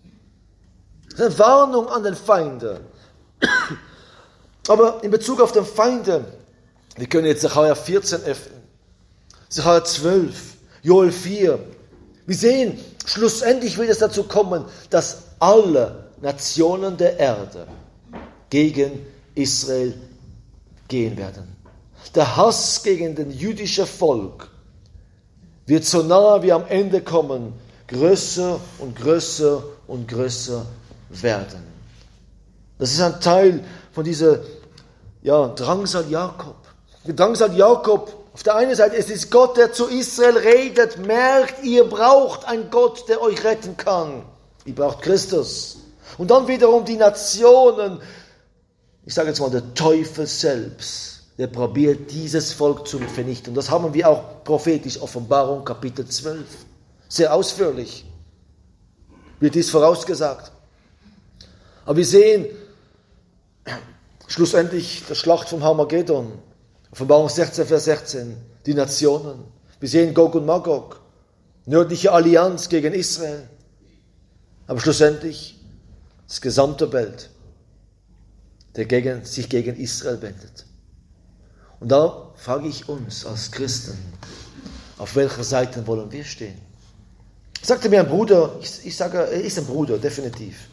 Das ist eine Warnung an den Feinde. Aber in Bezug auf den Feinde, wir können jetzt Sacharja 14 öffnen, Sacharja 12, Joel 4. Wir sehen, schlussendlich wird es dazu kommen, dass alle Nationen der Erde gegen Israel gehen werden. Der Hass gegen das jüdische Volk wird so nahe wie am Ende kommen, größer und größer und größer werden. Das ist ein Teil von dieser Drangsal Jakob. Der Drangsal Jakob, auf der einen Seite, es ist Gott, der zu Israel redet, merkt, ihr braucht einen Gott, der euch retten kann. Ihr braucht Christus. Und dann wiederum die Nationen, ich sage jetzt mal der Teufel selbst, der probiert dieses Volk zu vernichten. Das haben wir auch prophetisch, Offenbarung Kapitel 12. Sehr ausführlich wird dies vorausgesagt. Aber wir sehen schlussendlich die Schlacht vom Harmagedon, Offenbarung 16, Vers 16, die Nationen. Wir sehen Gog und Magog, nördliche Allianz gegen Israel. Aber schlussendlich das gesamte Welt, der sich gegen Israel wendet. Und da frage ich uns als Christen, auf welcher Seite wollen wir stehen? Sagte mir ein Bruder, ich sage, er ist ein Bruder, definitiv.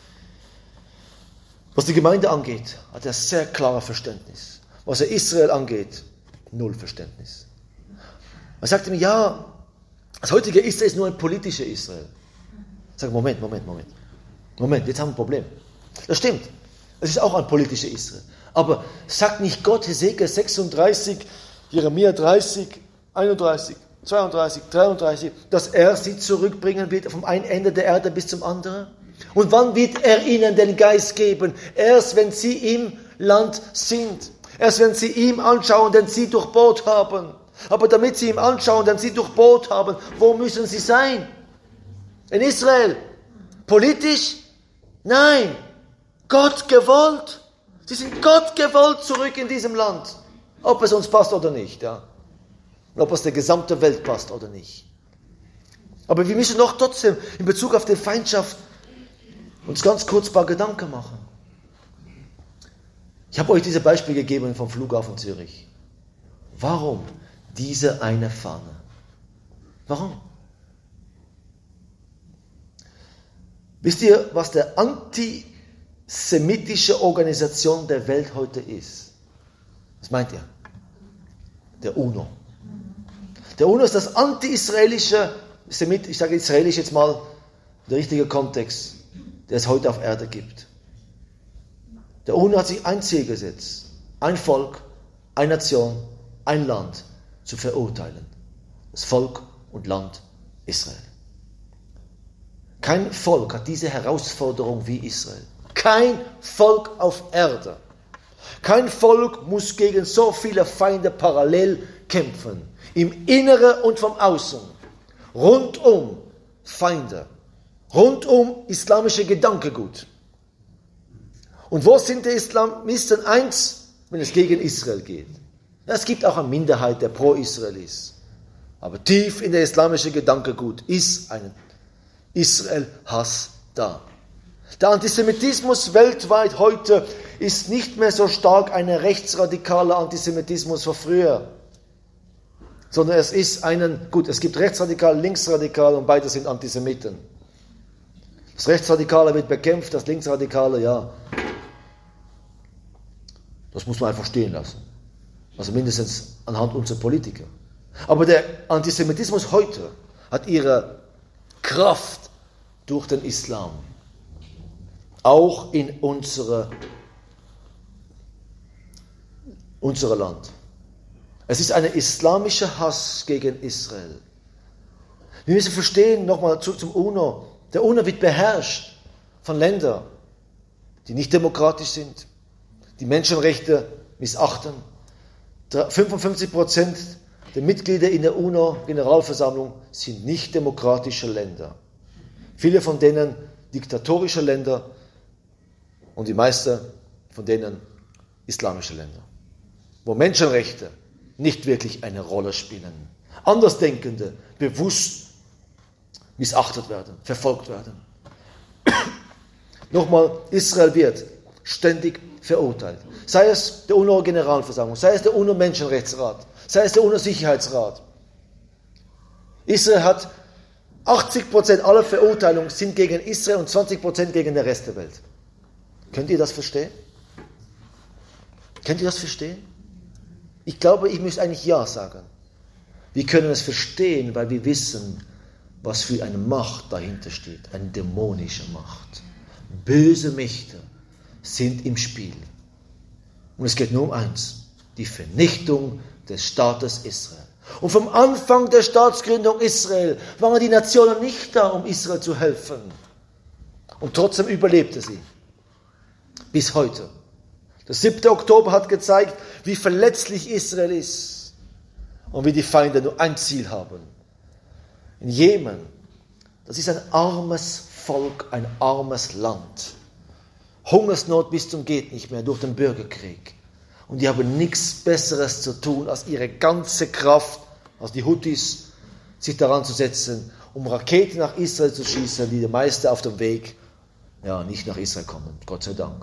Was die Gemeinde angeht, hat er sehr klares Verständnis. Was er Israel angeht, null Verständnis. Er sagte mir, ja, das heutige Israel ist nur ein politisches Israel. Ich sage, Moment, jetzt haben wir ein Problem. Das stimmt, es ist auch ein politisches Israel. Aber sagt nicht Gott, Hesekiel 36, Jeremia 30, 31, 32, 33, dass er sie zurückbringen wird vom einen Ende der Erde bis zum anderen? Und wann wird er ihnen den Geist geben? Erst wenn sie im Land sind. Erst wenn sie ihm anschauen, den sie durchbohrt haben. Aber damit sie ihm anschauen, den sie durchbohrt haben, wo müssen sie sein? In Israel? Politisch? Nein. Gott gewollt. Sie sind Gott gewollt zurück in diesem Land. Ob es uns passt oder nicht. Ja. Ob es der gesamten Welt passt oder nicht. Aber wir müssen noch trotzdem in Bezug auf die Feindschaft uns ganz kurz ein paar Gedanken machen. Ich habe euch diese Beispiele gegeben vom Flughafen Zürich. Warum diese eine Fahne? Warum? Wisst ihr, was der antisemitische Organisation der Welt heute ist? Was meint ihr? Der UNO. Der UNO ist das anti-israelische, ich sage israelisch jetzt mal, der richtige Kontext, der es heute auf Erde gibt. Der UNO hat sich ein Ziel gesetzt, ein Volk, eine Nation, ein Land zu verurteilen. Das Volk und Land Israel. Kein Volk hat diese Herausforderung wie Israel. Kein Volk auf Erde. Kein Volk muss gegen so viele Feinde parallel kämpfen. Im Inneren und vom Außen. Rundum Feinde. Rundum islamische Gedankengut. Und wo sind die Islamisten eins, wenn es gegen Israel geht? Ja, es gibt auch eine Minderheit, der pro Israel ist. Aber tief in der islamischen Gedankengut ist ein Israel-Hass da. Der Antisemitismus weltweit heute ist nicht mehr so stark ein rechtsradikaler Antisemitismus wie früher. Sondern es ist es gibt Rechtsradikal, Linksradikal und beide sind Antisemiten. Das Rechtsradikale wird bekämpft, das Linksradikale, ja. Das muss man einfach stehen lassen. Also mindestens anhand unserer Politiker. Aber der Antisemitismus heute hat ihre Kraft durch den Islam. Auch in unser Land. Es ist ein islamischer Hass gegen Israel. Wir müssen verstehen, nochmal zurück zum UNO. Der UNO wird beherrscht von Ländern, die nicht demokratisch sind, die Menschenrechte missachten. 55% der Mitglieder in der UNO-Generalversammlung sind nicht demokratische Länder. Viele von denen diktatorische Länder und die meisten von denen islamische Länder, wo Menschenrechte nicht wirklich eine Rolle spielen. Andersdenkende bewusst missachtet werden, verfolgt werden. Nochmal, Israel wird ständig verurteilt. Sei es der UNO-Generalversammlung, sei es der UNO-Menschenrechtsrat, sei es der UNO-Sicherheitsrat. Israel hat 80% aller Verurteilungen sind gegen Israel und 20% gegen den Rest der Welt. Könnt ihr das verstehen? Könnt ihr das verstehen? Ich glaube, ich müsste eigentlich Ja sagen. Wir können es verstehen, weil wir wissen, was für eine Macht dahinter steht. Eine dämonische Macht. Böse Mächte sind im Spiel. Und es geht nur um eins. Die Vernichtung des Staates Israel. Und vom Anfang der Staatsgründung Israel waren die Nationen nicht da, um Israel zu helfen. Und trotzdem überlebte sie. Bis heute. Der 7. Oktober hat gezeigt, wie verletzlich Israel ist. Und wie die Feinde nur ein Ziel haben. In Jemen, das ist ein armes Volk, ein armes Land. Hungersnot bis zum geht nicht mehr durch den Bürgerkrieg. Und die haben nichts Besseres zu tun, als ihre ganze Kraft, als die Houthis, sich daran zu setzen, um Raketen nach Israel zu schießen, die meisten auf dem Weg nicht nach Israel kommen, Gott sei Dank.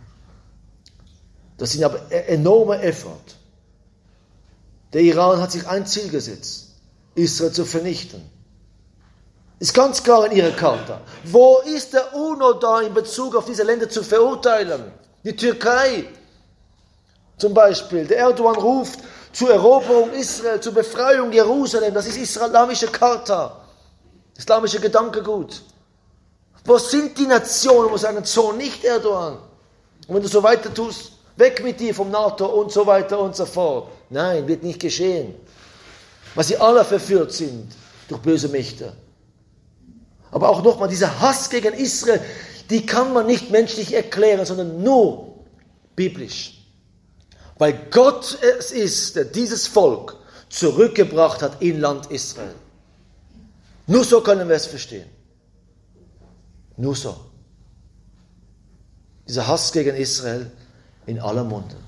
Das sind aber enorme Effort. Der Iran hat sich ein Ziel gesetzt, Israel zu vernichten. Ist ganz klar in ihrer Charta. Wo ist der UNO da in Bezug auf diese Länder zu verurteilen? Die Türkei zum Beispiel. Der Erdogan ruft zur Eroberung Israel, zur Befreiung Jerusalem. Das ist islamische Charta, islamische Gedankengut. Wo sind die Nationen, wo sagen, so nicht Erdogan? Und wenn du so weiter tust, weg mit dir vom NATO und so weiter und so fort. Nein, wird nicht geschehen. Weil sie alle verführt sind durch böse Mächte. Aber auch nochmal, dieser Hass gegen Israel, die kann man nicht menschlich erklären, sondern nur biblisch. Weil Gott es ist, der dieses Volk zurückgebracht hat in Land Israel. Nur so können wir es verstehen. Nur so. Dieser Hass gegen Israel in aller Munde.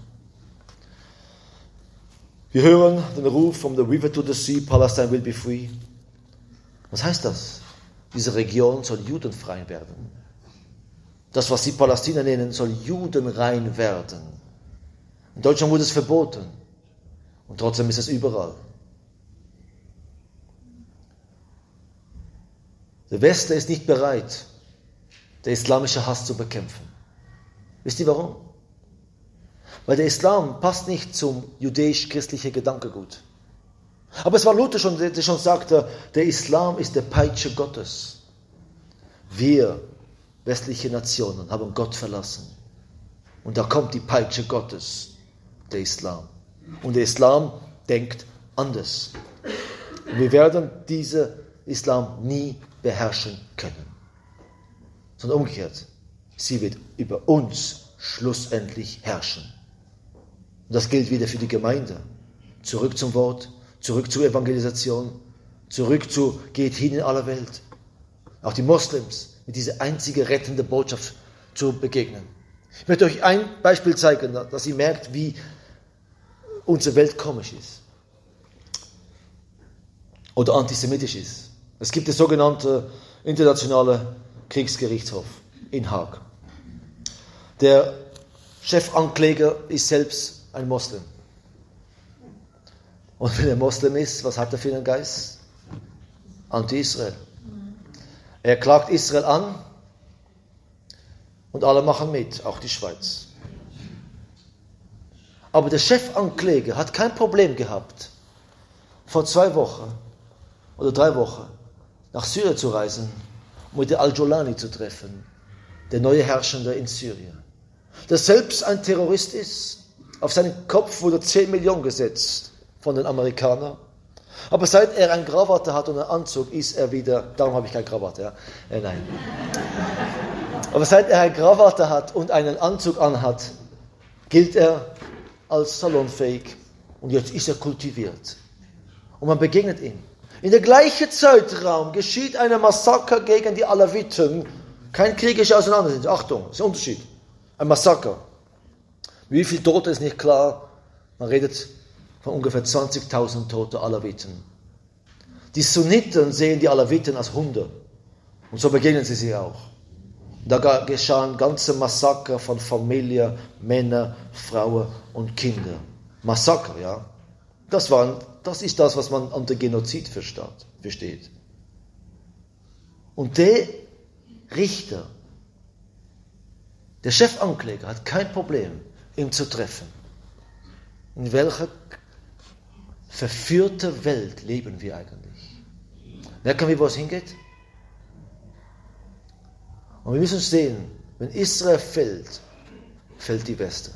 Wir hören den Ruf from the river to the sea, Palestine will be free. Was heißt das? Diese Region soll judenfrei werden. Das, was sie Palästina nennen, soll judenrein werden. In Deutschland wurde es verboten. Und trotzdem ist es überall. Der Westen ist nicht bereit, den islamischen Hass zu bekämpfen. Wisst ihr warum? Weil der Islam passt nicht zum jüdisch-christlichen Gedankengut. Aber es war Luther schon, der schon sagte, der Islam ist der Peitsche Gottes. Wir, westliche Nationen, haben Gott verlassen. Und da kommt die Peitsche Gottes, der Islam. Und der Islam denkt anders. Und wir werden diesen Islam nie beherrschen können. Sondern umgekehrt, sie wird über uns schlussendlich herrschen. Und das gilt wieder für die Gemeinde. Zurück zum Wort, zurück zur Evangelisation, zurück zu geht hin in aller Welt. Auch die Moslems mit dieser einzigen rettenden Botschaft zu begegnen. Ich möchte euch ein Beispiel zeigen, dass ihr merkt, wie unsere Welt komisch ist. Oder antisemitisch ist. Es gibt den sogenannten Internationalen Kriegsgerichtshof in Haag. Der Chefankläger ist selbst ein Moslem. Und wenn er Moslem ist, was hat er für einen Geist? Anti-Israel. Er klagt Israel an und alle machen mit, auch die Schweiz. Aber der Chefankläger hat kein Problem gehabt, vor 2 Wochen oder 3 Wochen nach Syrien zu reisen, um mit Al-Jolani zu treffen, der neue Herrschende in Syrien. Der selbst ein Terrorist ist. Auf seinen Kopf wurde 10 Millionen gesetzt von den Amerikanern. Aber seit er ein Krawatte hat und einen Anzug, ist er wieder, darum habe ich keine Krawatte, ja? Nein. Aber seit er eine Krawatte hat und einen Anzug anhat, gilt er als salonfähig. Und jetzt ist er kultiviert. Und man begegnet ihm. In der gleichen Zeitraum geschieht ein Massaker gegen die Alawiten. Kein kriegerische Auseinandersetzung. Achtung, das ist ein Unterschied. Ein Massaker. Wie viele Tote ist nicht klar. Man redet von ungefähr 20.000 Tote Alawiten. Die Sunniten sehen die Alawiten als Hunde. Und so begegnen sie sich auch. Da geschahen ganze Massaker von Familie, Männer, Frauen und Kinder. Massaker, ja. Das ist das, was man unter Genozid versteht. Und der Richter, der Chefankläger, hat kein Problem, ihn zu treffen. In welcher verführten Welt leben wir eigentlich? Merken wir, wo es hingeht? Und wir müssen sehen, wenn Israel fällt, fällt die Weste.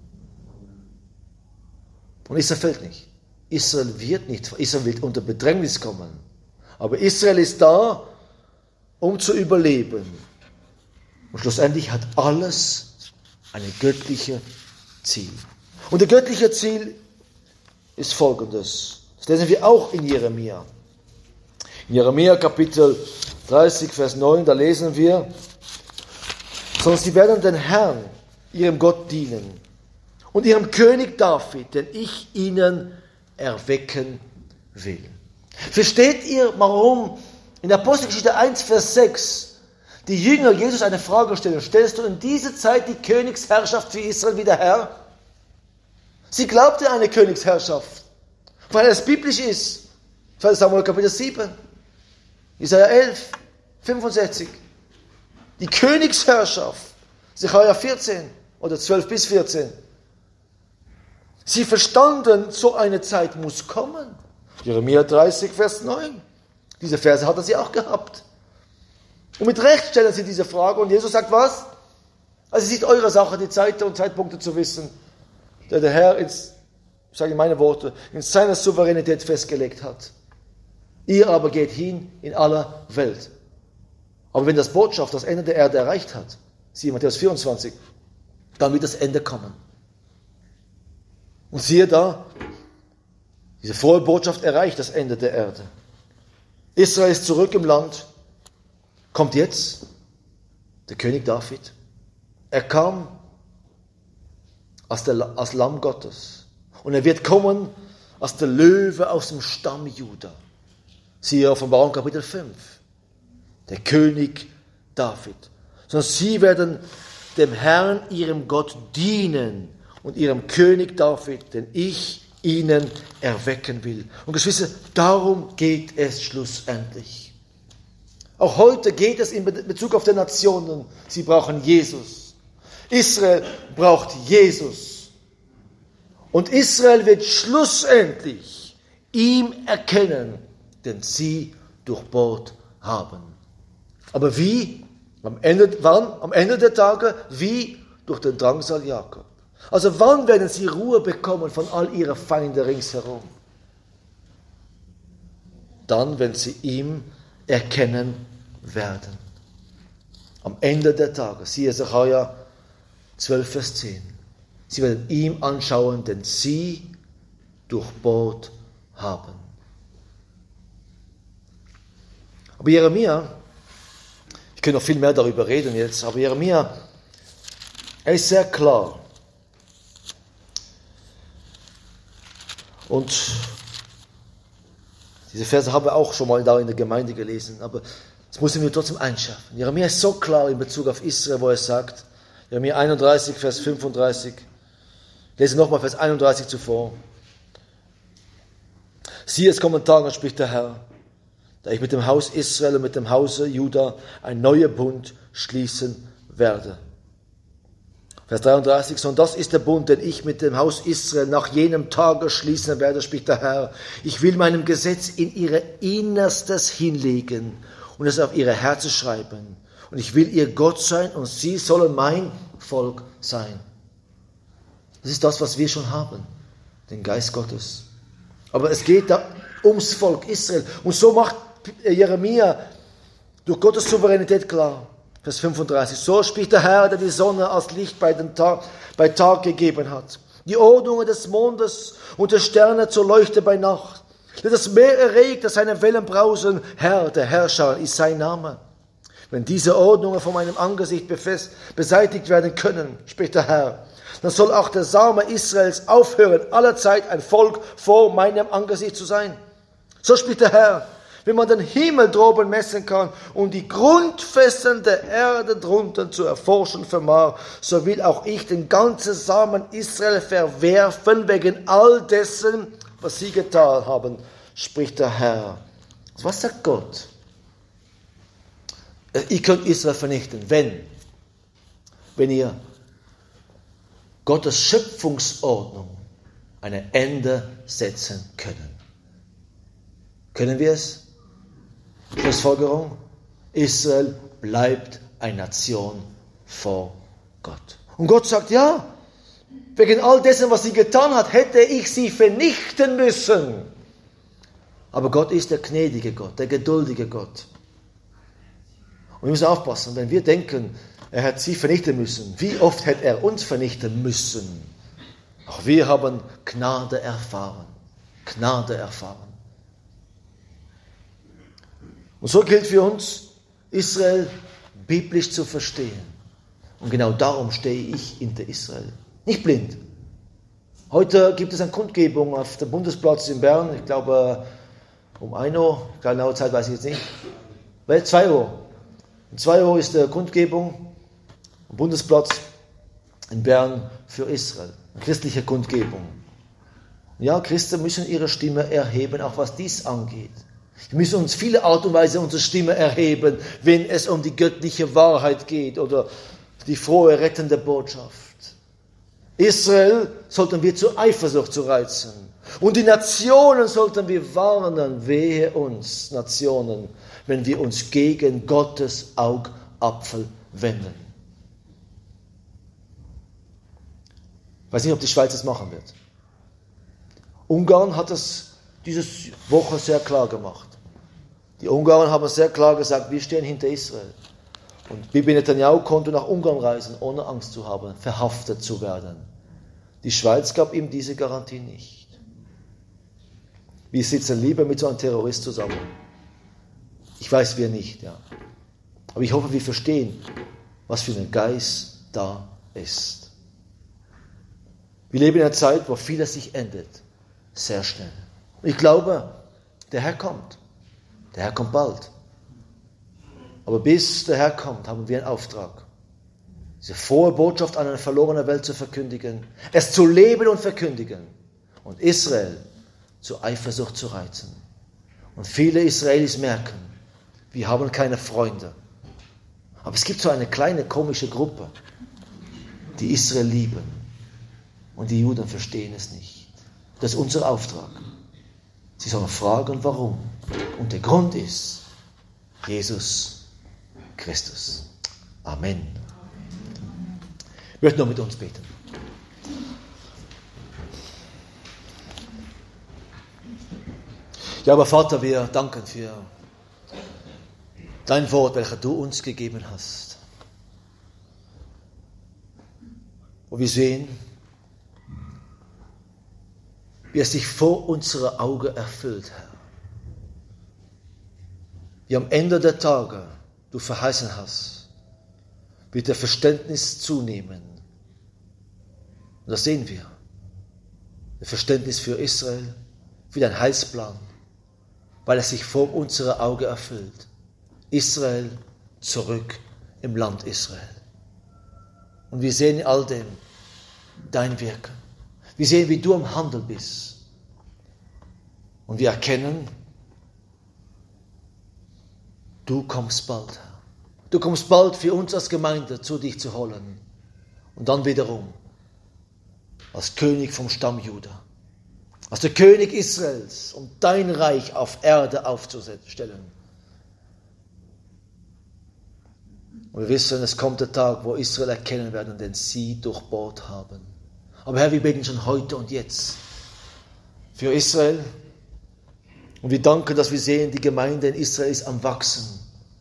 Und Israel fällt nicht. Israel wird unter Bedrängnis kommen. Aber Israel ist da, um zu überleben. Und schlussendlich hat alles ein göttliches Ziel. Und das göttliche Ziel ist folgendes. Das lesen wir auch in Jeremia. In Jeremia Kapitel 30, Vers 9, da lesen wir, sondern sie werden den Herrn, ihrem Gott, dienen und ihrem König David, den ich ihnen erwecken will. Versteht ihr, warum in der Apostelgeschichte 1, Vers 6 die Jünger Jesus eine Frage stellen? Stellst du in dieser Zeit die Königsherrschaft für Israel wieder her? Sie glaubte an eine Königsherrschaft, weil es biblisch ist. 2. Samuel Kapitel 7, Jesaja 11, 65. Die Königsherrschaft, Sacharja 14 oder 12 bis 14. Sie verstanden, so eine Zeit muss kommen. Jeremia 30, Vers 9. Diese Verse hatten sie auch gehabt. Und mit Recht stellen sie diese Frage. Und Jesus sagt was? Also es ist eure Sache, die Zeiten und Zeitpunkte zu wissen, der Herr, ich sage meine Worte, in seiner Souveränität festgelegt hat. Ihr aber geht hin in aller Welt. Aber wenn das Botschaft das Ende der Erde erreicht hat, siehe Matthäus 24, dann wird das Ende kommen. Und siehe da, diese frohe Botschaft erreicht das Ende der Erde. Israel ist zurück im Land. Kommt jetzt der König David. Er kam als Lamm Gottes. Und er wird kommen als der Löwe aus dem Stamm Juda. Siehe Offenbarung Kapitel 5. Der König David. Sondern sie werden dem Herrn, ihrem Gott, dienen und ihrem König David, den ich ihnen erwecken will. Und Geschwister, darum geht es schlussendlich. Auch heute geht es in Bezug auf die Nationen. Sie brauchen Jesus. Israel braucht Jesus. Und Israel wird schlussendlich ihm erkennen, den sie durchbohrt haben. Aber wie? Wann? Am Ende der Tage? Wie? Durch den Drangsal Jakob. Also wann werden sie Ruhe bekommen von all ihren Feinden ringsherum? Dann, wenn sie ihm erkennen werden. Am Ende der Tage. Siehe Sacharja 12, Vers 10. Sie werden ihm anschauen, den sie durchbohrt haben. Aber Jeremia, ich könnte noch viel mehr darüber reden jetzt, aber Jeremia, er ist sehr klar. Und diese Verse haben wir auch schon mal da in der Gemeinde gelesen, aber das müssen wir trotzdem einschärfen. Jeremia ist so klar in Bezug auf Israel, wo er sagt, Jeremia 31, Vers 35, ich lese nochmal Vers 31 zuvor. Siehe, es kommen Tage, spricht der Herr, da ich mit dem Haus Israel und mit dem Hause Juda ein neuer Bund schließen werde. Vers 33, und das ist der Bund, den ich mit dem Haus Israel nach jenem Tage schließen werde, spricht der Herr. Ich will meinem Gesetz in ihre Innerstes hinlegen und es auf ihre Herzen schreiben. Und ich will ihr Gott sein und sie sollen mein Volk sein. Das ist das, was wir schon haben, den Geist Gottes. Aber es geht da ums Volk Israel. Und so macht Jeremia durch Gottes Souveränität klar. Vers 35. So spricht der Herr, der die Sonne als Licht bei Tag gegeben hat. Die Ordnungen des Mondes und der Sterne zur Leuchte bei Nacht. Der das Meer erregt, dass seine Wellen brausen. Herr, der Herrscher, ist sein Name. Wenn diese Ordnungen von meinem Angesicht beseitigt werden können, spricht der Herr, dann soll auch der Same Israels aufhören, allerzeit ein Volk vor meinem Angesicht zu sein. So spricht der Herr, wenn man den Himmel droben messen kann und die Grundfesten der Erde drunten zu erforschen vermag, so will auch ich den ganzen Samen Israel verwerfen wegen all dessen, was sie getan haben, spricht der Herr. Was sagt Gott? Ihr könnt Israel vernichten, wenn ihr Gottes Schöpfungsordnung ein Ende setzen können. Können wir es? Schlussfolgerung: Israel bleibt eine Nation vor Gott. Und Gott sagt, ja, wegen all dessen, was sie getan hat, hätte ich sie vernichten müssen. Aber Gott ist der gnädige Gott, der geduldige Gott. Und wir müssen aufpassen, wenn wir denken, er hat sie vernichten müssen, wie oft hätte er uns vernichten müssen? Auch wir haben Gnade erfahren. Gnade erfahren. Und so gilt für uns, Israel biblisch zu verstehen. Und genau darum stehe ich hinter Israel. Nicht blind. Heute gibt es eine Kundgebung auf dem Bundesplatz in Bern. Ich glaube, um 1 Uhr. Genaue Zeit weiß ich jetzt nicht. 2 Uhr. Um 2 Uhr ist die Kundgebung am Bundesplatz in Bern für Israel. Eine christliche Kundgebung. Ja, Christen müssen ihre Stimme erheben, auch was dies angeht. Wir müssen uns viele Art und Weise unsere Stimme erheben, wenn es um die göttliche Wahrheit geht oder die frohe, rettende Botschaft. Israel sollten wir zur Eifersucht zu reizen. Und die Nationen sollten wir warnen, wehe uns, Nationen, wenn wir uns gegen Gottes Augapfel wenden. Ich weiß nicht, ob die Schweiz es machen wird. Ungarn hat es diese Woche sehr klar gemacht. Die Ungarn haben sehr klar gesagt, wir stehen hinter Israel. Und Bibi Netanyahu konnte nach Ungarn reisen, ohne Angst zu haben, verhaftet zu werden. Die Schweiz gab ihm diese Garantie nicht. Wir sitzen lieber mit so einem Terrorist zusammen. Ich weiß, wir nicht, ja. Aber ich hoffe, wir verstehen, was für ein Geist da ist. Wir leben in einer Zeit, wo vieles sich ändert. Sehr schnell. Und ich glaube, der Herr kommt. Der Herr kommt bald. Aber bis der Herr kommt, haben wir einen Auftrag. Diese frohe Botschaft an eine verlorene Welt zu verkündigen, es zu leben und verkündigen und Israel zur Eifersucht zu reizen. Und viele Israelis merken, wir haben keine Freunde. Aber es gibt so eine kleine komische Gruppe, die Israel lieben. Und die Juden verstehen es nicht. Das ist unser Auftrag. Sie sollen fragen, warum. Und der Grund ist Jesus Christus. Amen. Ich möchte noch mit uns beten. Ja, aber Vater, wir danken für dein Wort, welches du uns gegeben hast. Und wir sehen, wie es sich vor unsere Augen erfüllt, Herr. Wie am Ende der Tage du verheißen hast, wird der Verständnis zunehmen. Und das sehen wir. Das Verständnis für Israel, für dein Heilsplan, weil es sich vor unsere Augen erfüllt. Israel zurück im Land Israel. Und wir sehen in all dem dein Wirken. Wir sehen, wie du am Handeln bist. Und wir erkennen, du kommst bald, Herr. Du kommst bald für uns als Gemeinde zu dich zu holen. Und dann wiederum als König vom Stamm Juda. Als der König Israels, um dein Reich auf Erde aufzustellen. Und wir wissen, es kommt der Tag, wo Israel erkennen werden, den sie durchbohrt haben. Aber Herr, wir beten schon heute und jetzt für Israel. Und wir danken, dass wir sehen, die Gemeinde in Israel ist am Wachsen.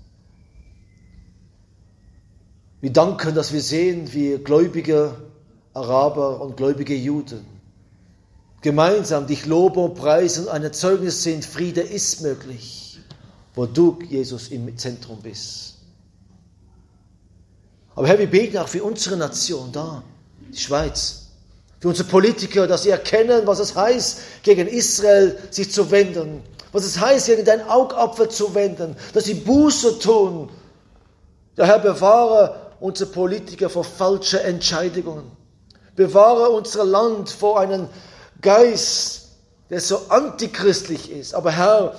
Wir danken, dass wir sehen, wie gläubige Araber und gläubige Juden gemeinsam dich loben und preisen und ein Zeugnis sind, Friede ist möglich, wo du, Jesus, im Zentrum bist. Aber Herr, wir beten auch für unsere Nation da, die Schweiz, Für unsere Politiker, dass sie erkennen, was es heißt, gegen Israel sich zu wenden. Was es heißt, gegen deinen Augapfel zu wenden. Dass sie Buße tun. Der Herr bewahre unsere Politiker vor falschen Entscheidungen. Bewahre unser Land vor einem Geist, der so antichristlich ist. Aber Herr,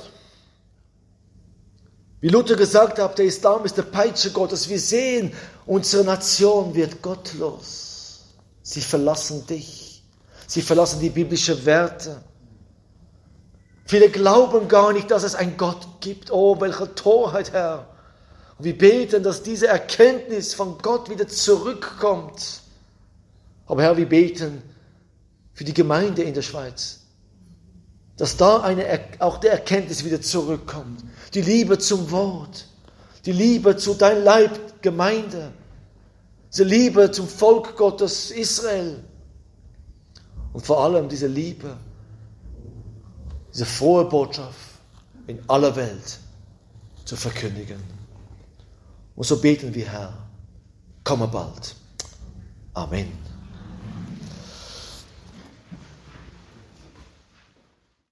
wie Luther gesagt hat, der Islam ist der Peitsche Gottes. Wir sehen, unsere Nation wird gottlos. Sie verlassen dich. Sie verlassen die biblischen Werte. Viele glauben gar nicht, dass es einen Gott gibt. Oh, welche Torheit, Herr. Und wir beten, dass diese Erkenntnis von Gott wieder zurückkommt. Aber Herr, wir beten für die Gemeinde in der Schweiz, dass da auch die Erkenntnis wieder zurückkommt. Die Liebe zum Wort, die Liebe zu dein Leib, Gemeinde, diese Liebe zum Volk Gottes Israel und vor allem diese Liebe, diese frohe Botschaft in aller Welt zu verkündigen. Und so beten wir, Herr, komme bald. Amen.